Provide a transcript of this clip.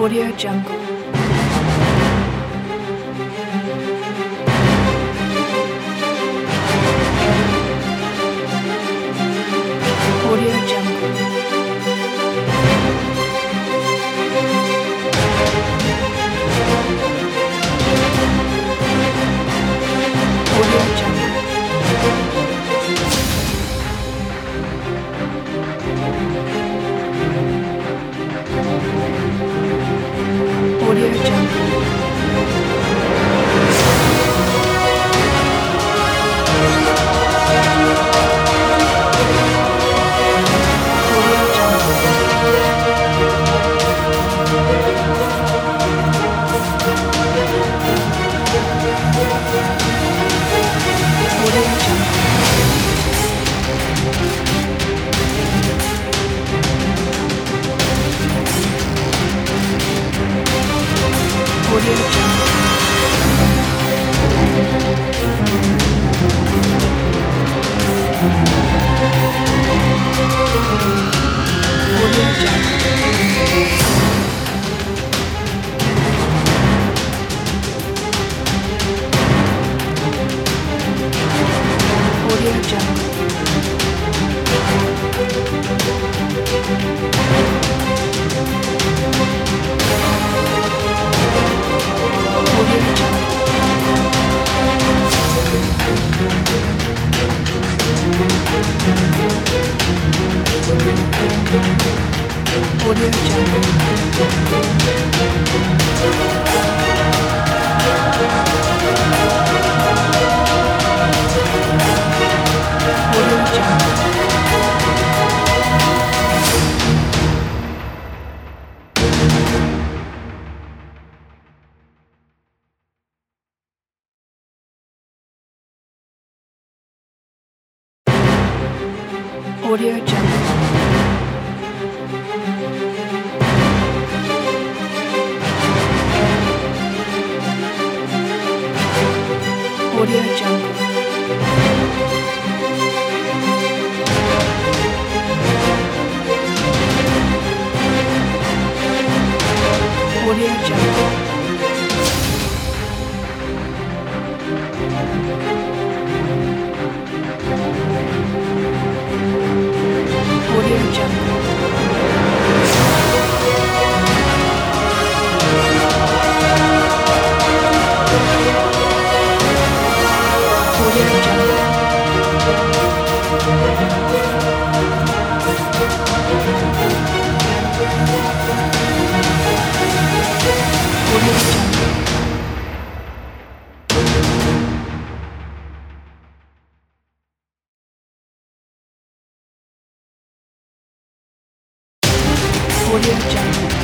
Audio Jungle. Audio Jungle. Audio Jungle. Audio Jungle. Audio Jungle. Audio Jungle. Audio Jungle. Audio Jungle. Audio Jungle. Audio Jungle. Audio Jungle. Audio Jungle. Audio Jungle. Audio Jungle. Audio Jungle. Audio Jungle. Audio Jungle. Audio Jungle. Audio Jungle.